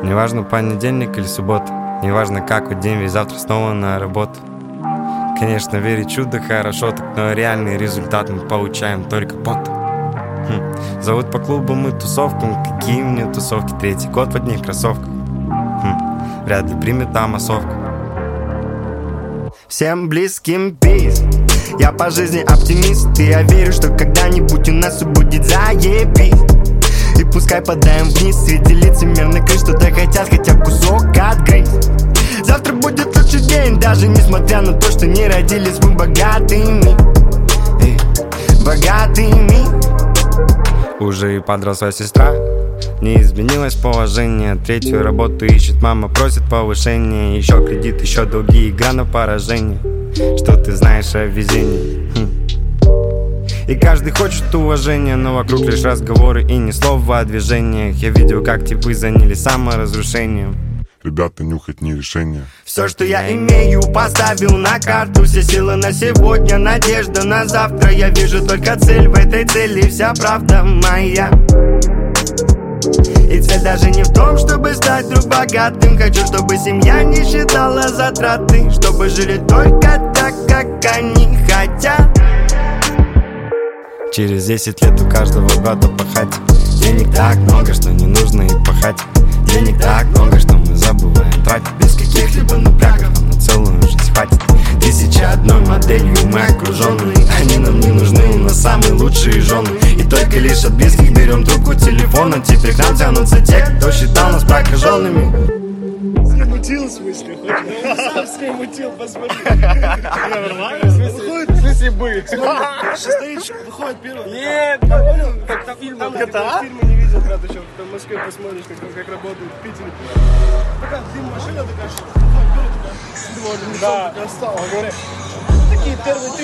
Неважно, понедельник или суббота, неважно, какой день, ведь завтра снова на работу. Конечно, верить в чудо хорошо, так, но реальный результат мы получаем только потом. Зовут по клубам и тусовкам. Какие мне тусовки? 3-й год в одних кроссовках. Вряд ли примет там массовку. Всем близким пиз. Я по жизни оптимист, и я верю, что когда-нибудь у нас все будет заебись. И пускай подаем вниз среди лицемерных крыш, что-то хотят, хотя кусок отгрызть. Завтра будет лучший день, даже несмотря на то, что не родились мы богатыми. Богатыми. Уже и подросла сестра, не изменилось положение. 3-ю работу ищет, мама просит повышения. Еще кредит, еще долги, игра на поражение. Что ты знаешь о везении? И каждый хочет уважения, но вокруг лишь разговоры и ни слова о движениях. Я видел, как типы занялись саморазрушением. Ребята, нюхать не решение. Все, что я имею, поставил на карту. Все силы на сегодня, надежда на завтра. Я вижу только цель, в этой цели вся правда моя. И цель даже не в том, чтобы стать вдруг богатым. Хочу, чтобы семья не считала затраты, чтобы жили только так, как они хотят. Через 10 лет у каждого брата пахать. Денег так много, что не нужно и пахать. Денег так много, что мы забываем тратить. Без каких-либо напрягов нам на целую жизнь хватит. 1001 моделью мы окружены. Они нам не нужны, у нас самые лучшие жены. И только лишь от близких берем трубку телефона. Теперь к нам тянутся те, кто считал нас прокаженными. Мутил, в смысле? Сам скаймутил, посмотри. Нормально? В смысле бы? Стоит, выходит первый. Нет, понял? Как фильм, там фильмы не видел, брат, еще в Москве посмотришь, как работают в Питере. Такая дым машина, такая, выходит первый, такая, думаю, такая стала, говорят. Такие первые 3